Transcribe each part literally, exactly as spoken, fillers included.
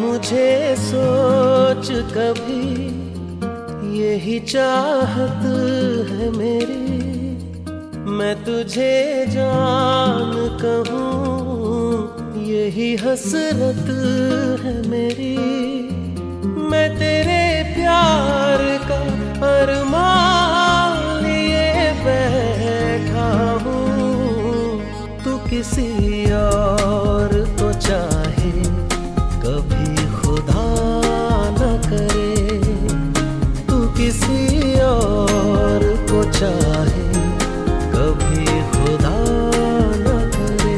मुझे सोच कभी, यही चाहत है मेरी, मैं तुझे जान कहूँ, यही हसरत है मेरी। मैं तेरे प्यार का अरमान लिए बैठा हूँ, तू किसी और को चाहे कभी खुदा न करे, तू किसी और को चाहे कभी खुदा न करे।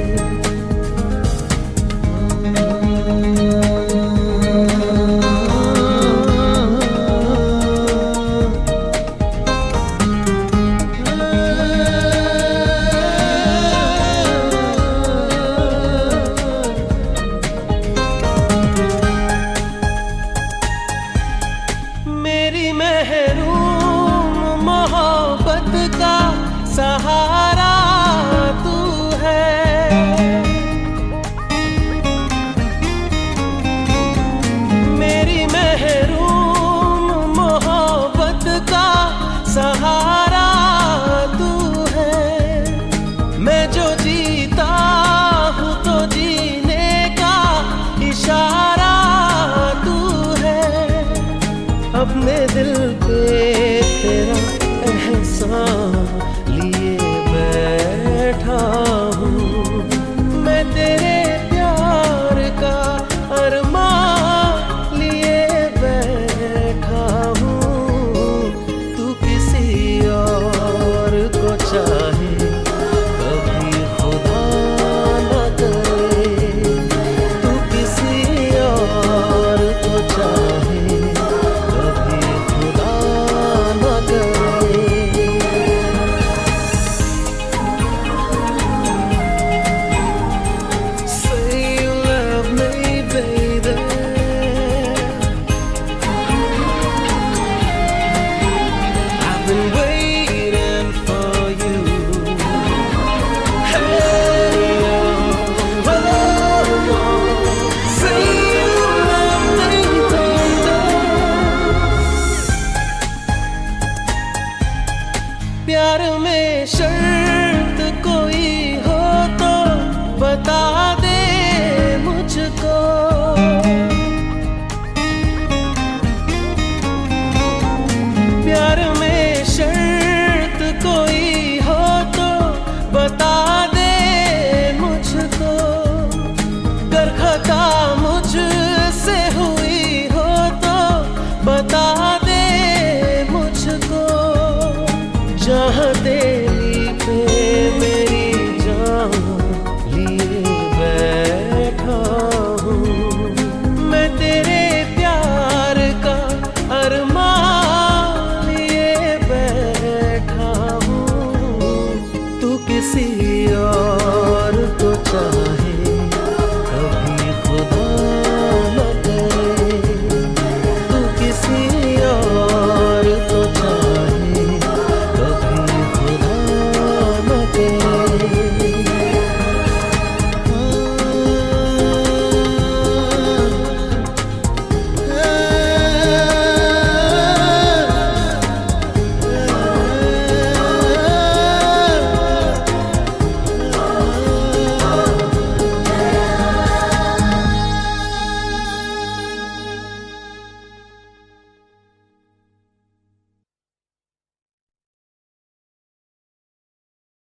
मेरी महरूम मोहब्बत का सहारा तू है, मेरी महरूम मोहब्बत का सहारा तू है। मैं जो जी